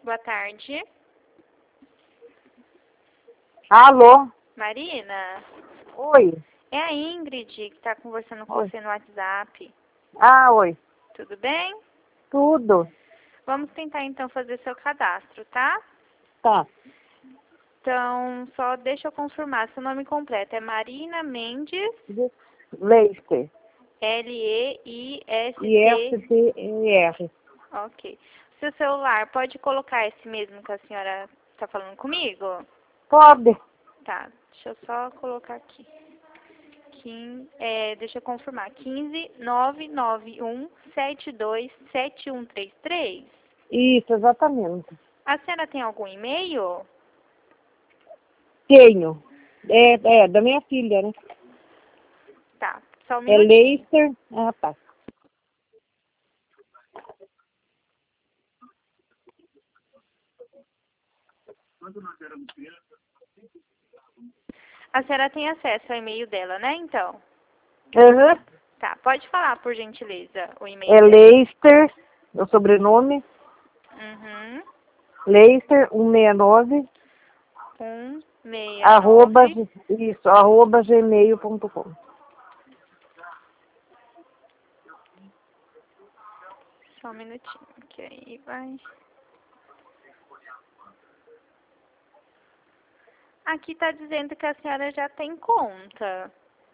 Boa tarde. Alô? Marina? Oi. É a Ingrid que está conversando com Oi. você no WhatsApp. Oi. Tudo bem? Tudo. Vamos tentar então fazer seu cadastro, tá? Tá. Então, só deixa eu confirmar. Seu nome completo é Marina Mendes, Leister. L-E-I-S-T. ISTER. Ok. Seu celular, pode colocar esse mesmo que a senhora está falando comigo? Pode. Tá, deixa eu só colocar aqui. Deixa eu confirmar. 15991727133. Isso, exatamente. A senhora tem algum e-mail? Tenho. É da minha filha, né? Tá, só um É minutinho. Leister. Tá. A senhora tem acesso ao e-mail dela, né, então? Uhum. Tá, pode falar, por gentileza, o e-mail É dela. Leister, o sobrenome. Uhum. Leister 169 169. @ gmail.com. Só um minutinho, que aí vai. Aqui tá dizendo que a senhora já tem conta.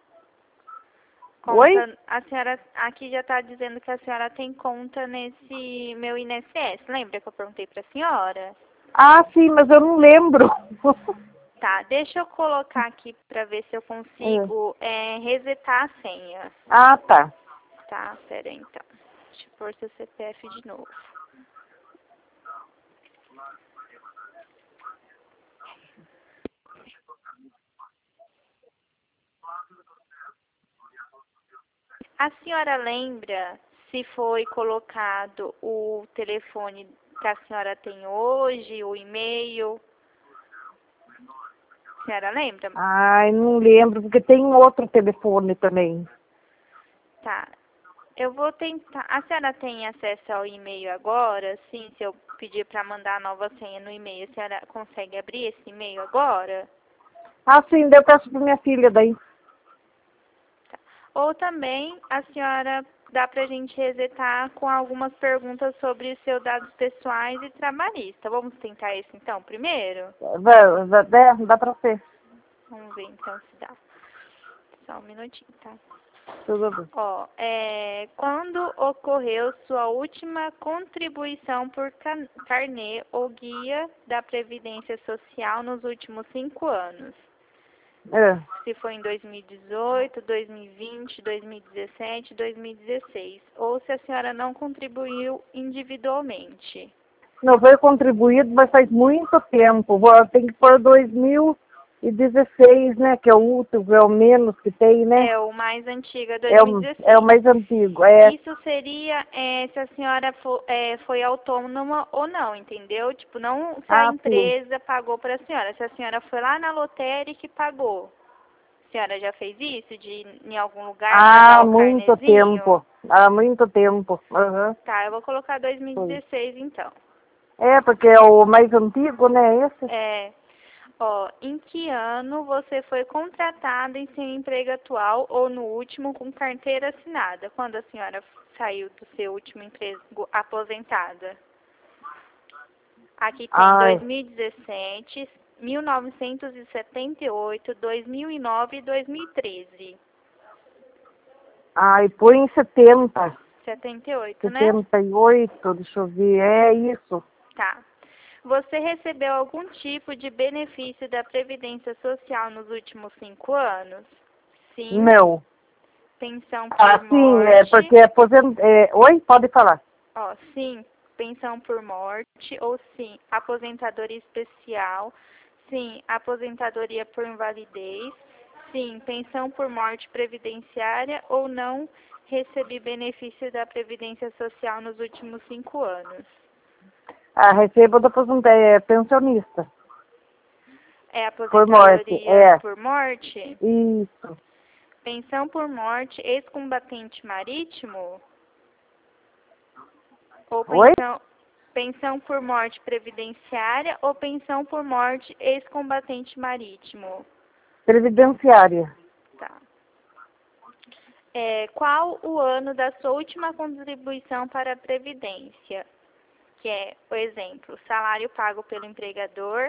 Oi? A senhora aqui já tá dizendo que a senhora tem conta nesse meu INSS. Lembra que eu perguntei pra senhora? Sim, mas eu não lembro. Tá, deixa eu colocar aqui pra ver se eu consigo resetar a senha. Tá. Tá, pera aí então. Deixa eu pôr seu CPF de novo. A senhora lembra se foi colocado o telefone que a senhora tem hoje, o e-mail? A senhora lembra? Não lembro, porque tem outro telefone também. Tá. Eu vou tentar. A senhora tem acesso ao e-mail agora? Sim, se eu pedir para mandar a nova senha no e-mail, a senhora consegue abrir esse e-mail agora? Sim, daí eu peço pra minha filha daí. Tá. Ou também a senhora dá pra gente resetar com algumas perguntas sobre os seus dados pessoais e trabalhista. Vamos tentar esse então primeiro? Dá pra ser. Vamos ver então se dá. Só um minutinho, tá? Tudo bem. Quando ocorreu sua última contribuição por carnê ou guia da Previdência Social nos últimos 5 anos? Se foi em 2018, 2020, 2017, 2016. Ou se a senhora não contribuiu individualmente. Não foi contribuído, mas faz muito tempo. Tem que pôr 2016, né? Que é o último, é o menos que tem, né? É, o mais antigo é É o 2016. mais antigo. Isso seria se a senhora foi autônoma ou não, entendeu? Tipo, não se a Sim. empresa pagou para a senhora. Se a senhora foi lá na lotérica e pagou. A senhora já fez isso? De ir em algum lugar pagar Há o muito carnezinho? tempo. Há muito tempo. Uhum. Tá, eu vou colocar Foi. 2016 então. Porque é o mais antigo, né? Esse? Em que ano você foi contratada em seu emprego atual ou no último com carteira assinada? Quando a senhora saiu do seu último emprego aposentada? Aqui tem 2017, 1978, 2009 e 2013. Põe em 70. 78, né? 78, deixa eu ver. É isso. Tá. Você recebeu algum tipo de benefício da Previdência Social nos últimos 5 anos? Sim. Não. Pensão por Sim, morte. porque Oi, pode falar. Sim, pensão por morte. Ou sim, aposentadoria especial. Sim, aposentadoria por invalidez. Sim, pensão por morte previdenciária. Ou não recebi benefício da Previdência Social nos últimos 5 anos. Recebo da pensionista. É Por morte, aposentadoria por morte? Isso. Pensão por morte, ex-combatente marítimo? Ou Oi? Pensão por morte previdenciária ou pensão por morte ex-combatente marítimo? Previdenciária. Tá. Qual o ano da sua última contribuição para a Previdência? Que é, por exemplo, salário pago pelo empregador,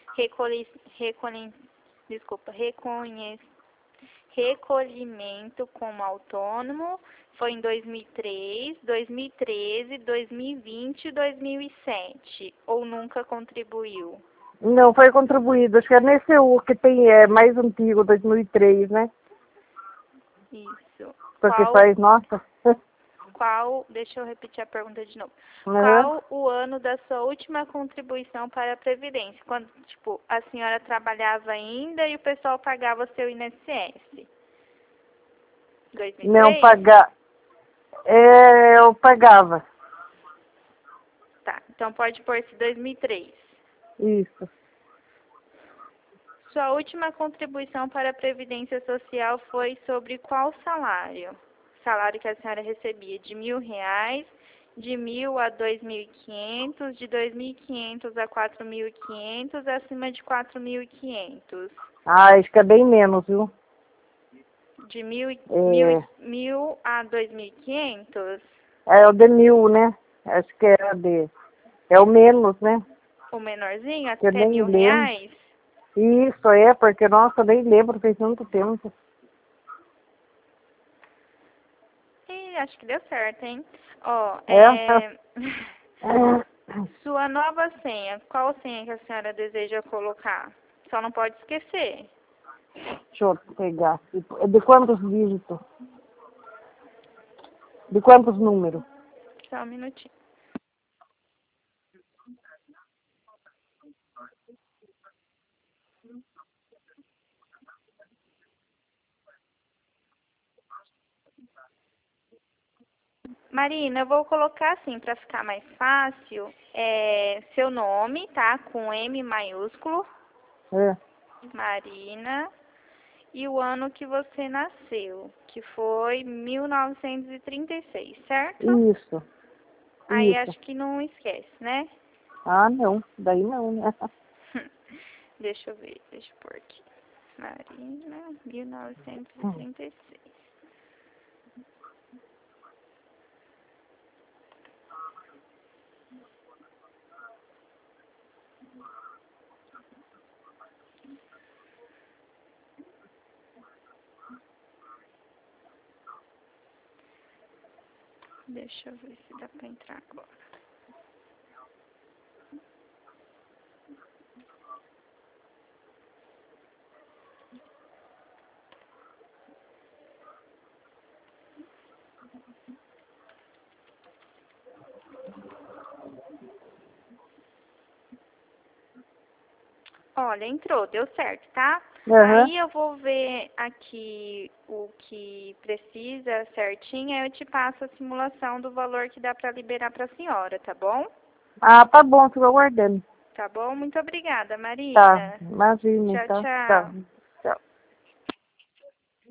recolhimento como autônomo, foi em 2003, 2013, 2020 e 2007, ou nunca contribuiu? Não, foi contribuído. Acho que é nesse o que tem, mais antigo, 2003, né? Isso. Porque faz, nossa. Deixa eu repetir a pergunta de novo. Uhum. Qual o ano da sua última contribuição para a Previdência? Quando, tipo, a senhora trabalhava ainda e o pessoal pagava seu INSS? 2003? Não pagar. Eu pagava. Tá, então pode pôr-se 2003. Isso. Sua última contribuição para a Previdência Social foi sobre qual salário? Salário que a senhora recebia de R$ 1.000, de 1.000 a 2.500, de 2.500 a 4.500, acima de 4.500. Acho que é bem menos, viu? De 1.000 a 2.500? É o de 1.000, né? Acho que é o menos, né? O menorzinho, Eu até nem R$ 1.000? lembro. Isso, porque, nossa, eu nem lembro, fez tanto tempo. Acho que deu certo, hein? Ó, sua nova senha, qual senha que a senhora deseja colocar? Só não pode esquecer. Deixa eu pegar. De quantos dígitos? De quantos números? Só um minutinho. Marina, eu vou colocar assim para ficar mais fácil. Seu nome, tá? Com M maiúsculo. É. Marina. E o ano que você nasceu, que foi 1936, certo? Isso. Aí Isso. acho que não esquece, né? Ah, não. Daí não, né? Deixa eu ver, deixa eu pôr aqui. Marina, 1936. Deixa eu ver se dá pra entrar agora. Olha, entrou, deu certo, tá? Uhum. Aí eu vou ver aqui o que precisa certinho, aí eu te passo a simulação do valor que dá pra liberar pra senhora, tá bom? Ah, tá bom, fico aguardando. Tá bom? Muito obrigada, Tá, Marina. imagina, Tchau, então. tchau. Tá.